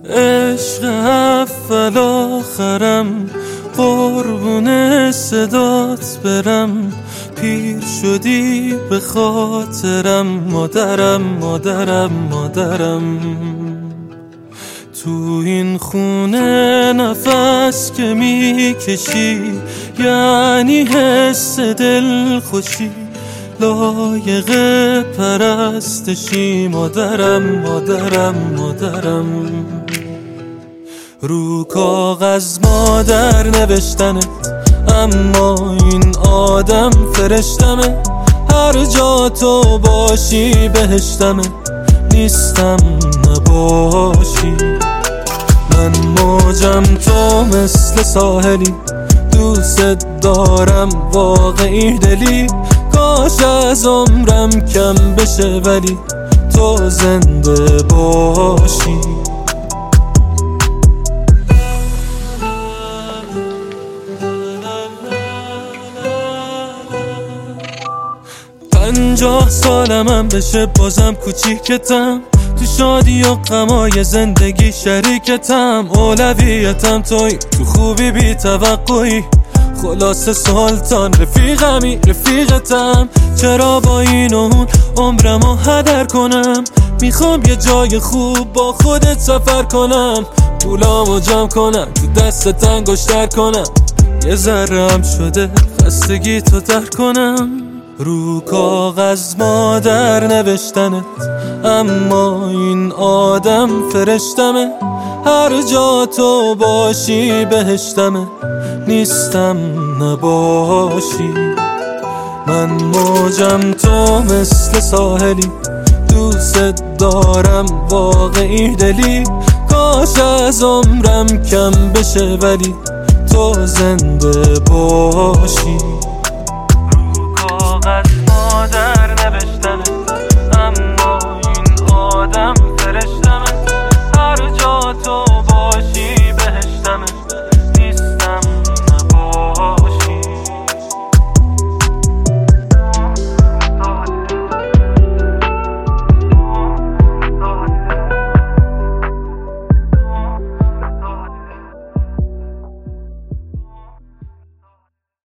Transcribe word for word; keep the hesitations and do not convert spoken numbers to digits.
عشق اول آخرم، قربون صدات برم. پیر شدی به خاطرم، مادرم مادرم مادرم. تو این خونه نفس که میکشی یعنی حس دل خوشی، لایق پرستشی. مادرم مادرم مادرم. رو کاغذ مادر نوشتنت، اما این آدم فرشتمه. هر جا تو باشی بهشتمه، نیستم نباشی. من موجم تو مثل ساحلی، دوست دارم واقعی دلی. کاش از عمرم کم بشه ولی تو زنده باشی. پنجاه سالمم بشه بازم کوچیکتم، تو شادی و غمای زندگی شریکتم. اولویتم توی، تو خوبی بی توقعی. خلاص سلطان رفیقمی رفیقتم. چرا با این و اون عمرمو هدر کنم؟ میخوام یه جای خوب با خودت سفر کنم. پولامو جمع کنم، تو دستت انگشتر کنم. یه ذره‌ام شده خستگی تو در کنم. رو کاغذ مادر نوشتنت، اما این آدم فرشتمه. هر جا تو باشی بهشتمه، نیستم نباشی. من موجم تو مثل ساحلی، دوست دارم واقعی دلی. کاش از عمرم کم بشه ولی تو زنده باشی.